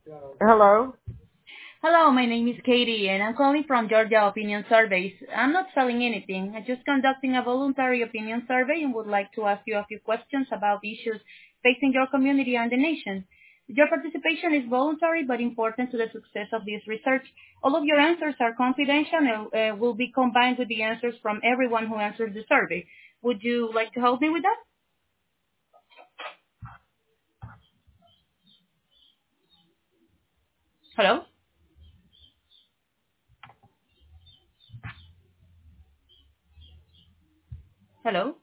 Hello? Hello, my name is Katie, and I'm calling from Georgia Opinion Surveys. I'm not selling anything. I'm just conducting a voluntary opinion survey and would like to ask you a few questions about issues facing your community and the nation. Your participation is voluntary but important to the success of this research. All of your answers are confidential and will be combined with the answers from everyone who answers the survey. Would you like to help me with that? Hello? Hello?